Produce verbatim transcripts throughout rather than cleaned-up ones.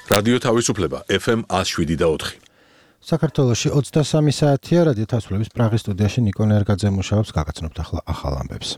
რადიო თავისუფლება ეფ ემ one oh seven და four. საქართველოში ოცდასამი საათია, რადიო თავისუფლების პრაღის სტუდიაში ნიკო ნერგაძე მუშაობს, გაგაცნობთ ახლა ახალ ამბებს.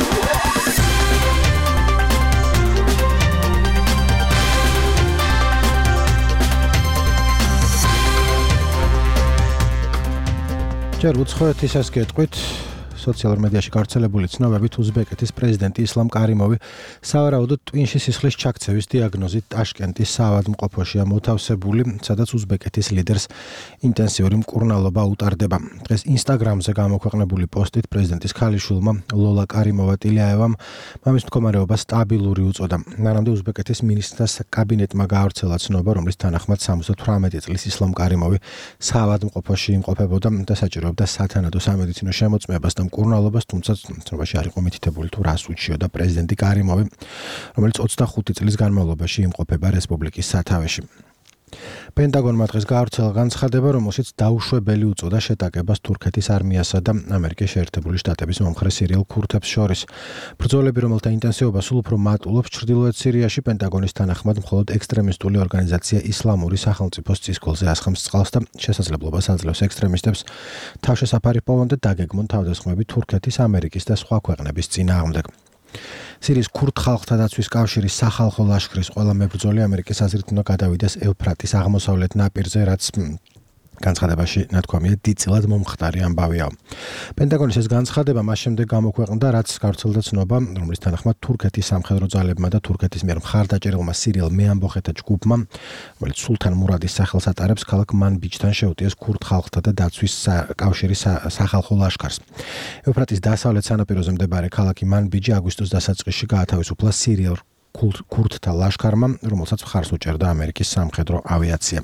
ჯერ უცხოეთისას გეტყვით, სოციალურ მედიაში გავრცელებული ცნობებით უზბეკეთის პრეზიდენტი ისლამ კარიმოვი სავარაუდოდ ტვინში სისხლის ჩაქცევის დიაგნოზით ტაშკენტის საავადმყოფოშია მოთავსებული, სადაც უზბეკეთის ლიდერს ინტენსიური მკურნალობა უტარდება. დღეს ინსტაგრამზე გამოქვეყნებული პოსტით პრეზიდენტის ქალიშვილმა ლოლა კარიმოვა ტილიაევამ მამის მდგომარეობა სტაბილური უწოდა. მანამდე უზბეკეთის მინისტრთა კაბინეტმა გაავრცელა ცნობა, რომლის თანახმად სამოცდათვრამეტი წლის ისლამ კარიმოვი საავადმყოფოში იმყოფებოდა და საჭიროებდა სათანადო სამედიცინო შემოწმებას და მკურნალობას, თუმცა ცნობაში არ იყო მითითებული თუ რას უჩიოდა პრეზიდენტი კარიმოვი, რომელიც ოცდახუთი წლის განმავლობაში იმყოფება რესპუბლიკის სათავეში. პენტაგონმა დღეს გაავრცელა განცხადება, რომელშიც დაუშვებელი უწოდა შეტაკებას თურქეთის არმიასა და ამერიკის შეერთებული შტატების მომხრე სირიელ ქურთებს შორის. ბრძოლები, რომელთა ინტენსივობა სულ უფრო მატულობს ჩრდილოეთ სირიაში, პენტაგონის თანახმად მხოლოდ ექსტრემისტული ორგანიზაცია ისლამური სახელმწიფოს წისქოლზე ასხამს წყალს და შესაძლებლობას აძლევს ექსტრემისტებს თავშესაფარი პოვონ და დაგეგმონ თავდასხმები თურქეთის, ამერიკის და სხვა ქვეყნების წინააღმდეგ. სირიის ქურთ ხალხთა დაცვის კავშირის სახალხო ლაშქრის ყველა მებრძოლი ამერიკის აზრით უნდა გადავიდეს ევფრატის აღმოსავლეთ ნაპირზე, რაც განცხადებაში ნათქვამია დიდწილად მომხდარი ამბავია. პენტაგონის ეს განცხადება მას შემდეგ გამოქვეყნდა, რაც გავრცელდა ცნობა, რომლის თანახმად თურქეთის სამხედრო ძალებმა და თურქეთის მიერ მხარდაჭერილმა სირიელ მეამბოხეთა ჯგუფმა, რომელიც სულთან მურადის სახელს ატარებს, ქალაქ მანბიჯთან შეუტიეს ქურთ ხალხთა და დაცვის კავშირის სახალხო ლაშქარს. ევფრატის დასავლეთ სანაპიროზე მდებარე ქალაქი მანბიჯი აგვისტოს დასაწყისში გაათავისუფლა სირიელ ქურთთა ლაშქარმა, რომელსაც მხარს უჭერდა ამერიკის სამხედრო ავიაცია.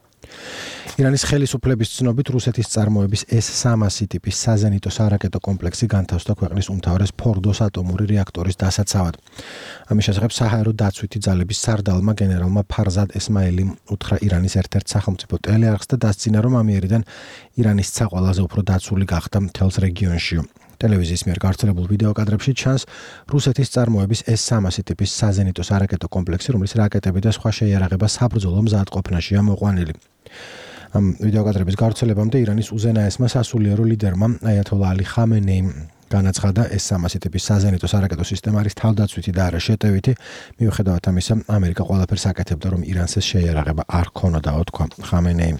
ირანის ხელისუფლების ცნობით რუსეთის წარმოების ეს სამასი ტიპის საზენიტო სარაკეტო კომპლექსი განთავსდა ქვეყნის უმთავრეს ფორდოს ატომური რეაქტორის დასაცავად. ამის შესახებ საჰაერო დაცვითი ძალების სარდალმა გენერალმა ფარზად ესმაილიმ უთხრა ირანის ერთ-ერთ სახელმწიფო ტელეარხს და დასძინა, რომ ამიერიდან ირანის ცა ყველაზე უფრო დაცული გახდა მთელს რეგიონში. ტელევიზიის მიერ გავრცელებულ ვიდეო კადრებში ჩანს რუსეთის წარმოების ეს სამასი ტიპის საზენიტო სარაკეტო კომპლექსი, რომლის რაკეტები და სხვა შეიარაღება საბრძოლო მზადყოფნაშია მოყვანილი. ამ ვიდეო კადრების გავრცელებამდე ირანის უზენაესმა სასულიერო ლიდერმა აიათოლა ალი ხამენეიმ განაცხადა, ეს სამასი ტიპის საზენიტო სარაკეტო სისტემა არის თავდაცვითი და არა შეტევითი, მიუხედავად ამისა, ამერიკა ყველაფერს აკეთებდა, რომ ირანს ეს შეიარაღება არ ქონოდაო, თქვა ხამენეიმ.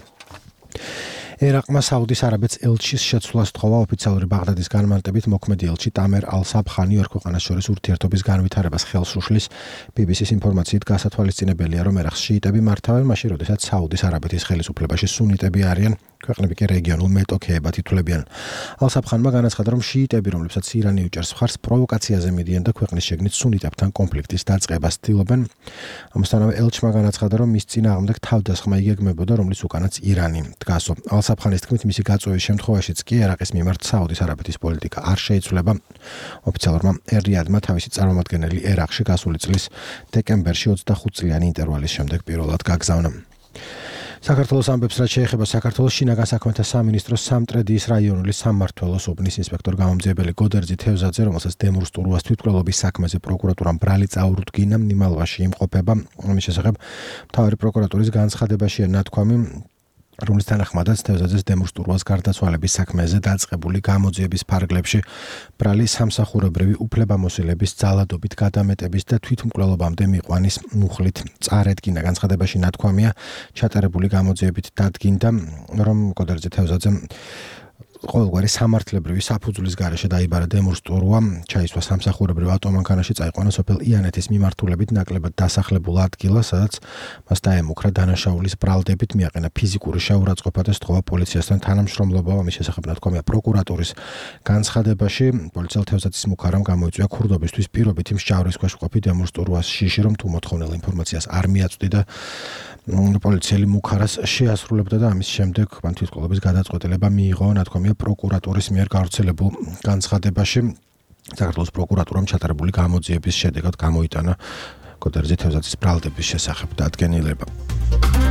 ერაყმა საუდის არაბეთს ელჩის შეცვლას თხოვა ოფიციალური ბაღდადის განმარტებით მოქმედი ელჩი ტამერ ალ-საბხანი ორ ქვეყანას შორის ურთიერთობის განვითარებას ხელს უშლის. ბი ბი სის ინფორმაციით გასათვალისწინებელია, რომ ერაყს შიიტები მართავენ, მაშინ როდესაც საუდის არაბეთის ხელისუფლებაში სუნიტები არიან, ქვეყნები კი რეგიონულ მეტოქეებად ითვლებიან. ალ-საბხანმა განაცხადა, რომ შიიტები, რომლებსაც ირანი უჭერს მხარს, პროვოკაციაზე მიდიან და ქვეყნის შეგნით სუნიტებთან კონფლიქტის დაწყებას ცდილობენ. ამასთანავე ელჩმა განაცხადა, რომ მის წინააღმდეგ თავდასხმა იგეგმებოდა, რომლის უკანაც ირანი დგასო. ალ-საბხანის თქმით, მისი გაწვევის შემთხვევაშიც კი ერაყის მიმართ საუდის არაბეთის პოლიტიკა არ შეიცვლება. ოფიციალურმა ერ-რიადმა თავისი წარმომადგენელი ერაყში გასული წლის დეკემბერში ოცდახუთწლიანი ინტერვალის შემდეგ პირველად გაგზავნა. საქართველოს ამბებს, რაც შეეხება საქართველოს შინაგან საქმეთა სამინისტროს სამტრედიის რაიონული სამმართველოს უბნის ინსპექტორ გამომძიებელი გოდერძი თევზაძე, რომელსაც დემურს ტურუას თვითმკვლელობის საქმეზე პროკურატურამ ბრალი წაურდგინა, ნიმალვაში იმყოფება. ამის შესახებ მთავარი პროკურატურის განცხადებაშია ნათქვამი, რომლის თანახმადაც თევზაძეს დემურს ტურუას გარდაცვალების საქმეზე დაწყებული გამოძიების ფარგლებში ბრალი სამსახურებრივი უფლებამოსილების ძალადობით გადამეტების და თვითმკვლელობამდე მიყვანის მუხლით წარედგინა. განცხადებაში ნათქვამია, ჩატარებული გამოძიებით დადგინდა, რომ გოდერძი თევზაძემ ყოველგვარი სამართლებრივი საფუძვლის გარეშე დაიბარა დემურს ტურუა, ჩაისვა სამსახურებრივ ავტომანქანაში, წაიყვანა სოფელ იანეთის მიმართულებით ნაკლებად დასახლებულ ადგილას, სადაც მას დაემუქრა დანაშაულის ბრალდებით, მიაყენა ფიზიკური შეურაცხყოფა და სთხოვა პოლიციასთან თანამშრომლობა. ამის შესახებ ნათქვამია პროკურატურის განცხადებაში. პოლიციელ თევზაძის მუქარამ გამოიწვია ქურდობისთვის პირობითი მსჯავრების ქვეშ ყოფი დემურს ტურუას შიში, რომ თუ მოთხოვნილ ინფორმაციას არ მიაწვდი და პოლიციელი მუქარას შეასრულებდა და ამის შემდეგ მან თვითმკვლელობის გადაწყვეტილება მიიღო, ნათქვამია პროკურატურის მიერ გავრცელებულ განცხადებაში. საქართველოს პროკურატურამ ჩატარებული გამოძიების შედეგად გამოიტანა გოდერძი თევზაძის ბრალდების შესახებ დადგენილება.